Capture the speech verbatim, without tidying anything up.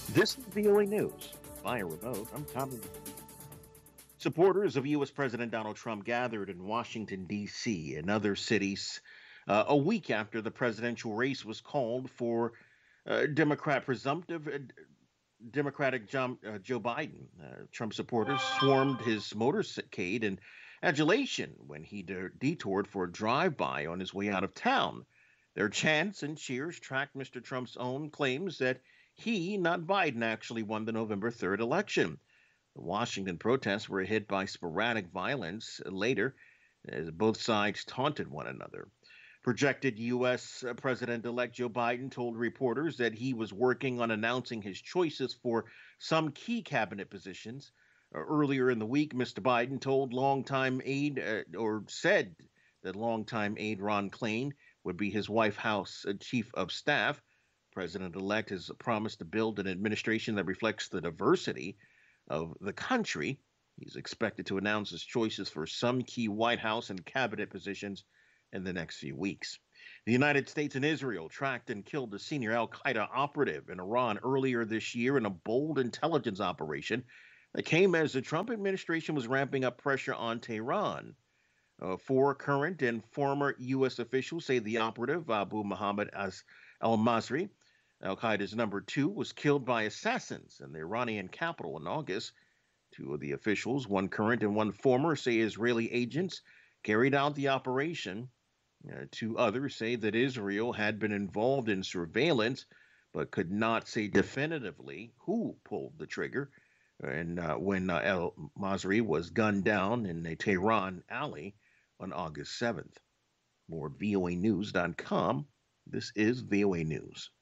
This is V O A News. Via remote, I'm Tommy. Supporters of U S. President Donald Trump gathered in Washington, D C and other cities uh, a week after the presidential race was called for uh, Democrat presumptive uh, Democratic John, uh, Joe Biden. Uh, Trump supporters swarmed his motorcade in adulation when he de- detoured for a drive-by on his way out of town. Their chants and cheers tracked Mister Trump's own claims that he, not Biden, actually won the November third election. The Washington protests were hit by sporadic violence later as both sides taunted one another. Projected U S. President elect Joe Biden told reporters that he was working on announcing his choices for some key cabinet positions. Uh, earlier in the week, Mister Biden told longtime aide, uh, or said that longtime aide Ron Klain would be his White House uh, chief of staff. President elect has promised to build an administration that reflects the diversity of the country. He's expected to announce his choices for some key White House and cabinet positions in the next few weeks. The United States and Israel tracked and killed a senior Al Qaeda operative in Iran earlier this year in a bold intelligence operation that came as the Trump administration was ramping up pressure on Tehran. Uh, four current and former U S officials say the operative, Abu Muhammad as al Masri, Al Qaeda's number two, was killed by assassins in the Iranian capital in August. Two of the officials, one current and one former, say Israeli agents carried out the operation. Uh, two others say that Israel had been involved in surveillance, but could not say definitively who pulled the trigger. And uh, when uh, El Masri was gunned down in a Tehran alley on August seventh. More at V O A news dot com. This is V O A News.